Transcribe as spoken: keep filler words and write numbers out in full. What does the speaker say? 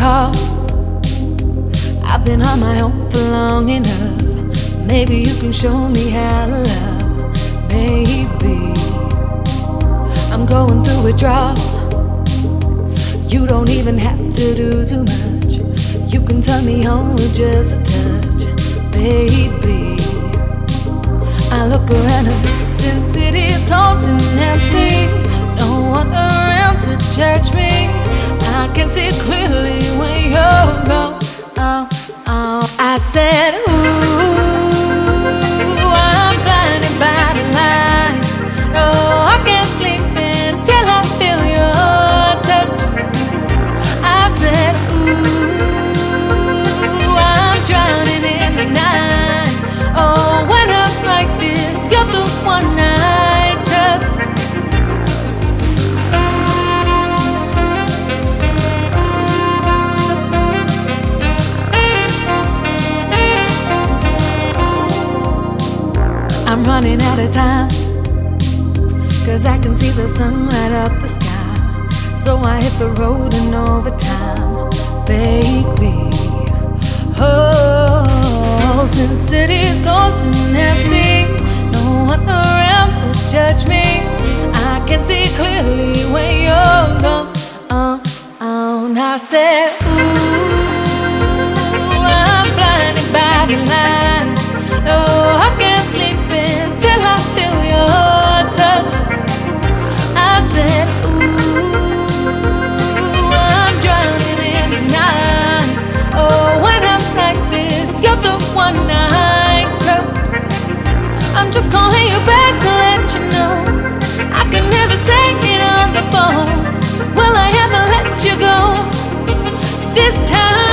call. I've been on my own for long enough. Maybe you can show me how to love. Maybe I'm going through a drought. You don't even have to do too much. You can turn me on with just a touch, baby. I look around and since it is cold and empty, no one around to judge me. I can see clearly when you're gone. Oh, oh. I said, ooh, I'm blinded by the lights. Oh, I can't sleep until I feel your touch. I said, ooh, I'm drowning in the night. Oh, when I'm like this, you're the one I trust. I'm running out of time, 'cause I can see the sun light up the sky. So I hit the road in overtime, baby. Oh, since it is cold and empty, no one around to judge me. I can see clearly when you're gone. Oh, oh, and I said, ooh, I'm blinded by the lights. Oh, I can't sleep until I feel your touch. I said, ooh, I'm drowning in the night. Oh, when I'm like this, you're the one I trust. I'm just calling you back to let you know I can never say it on the phone. Will I ever let you go this time?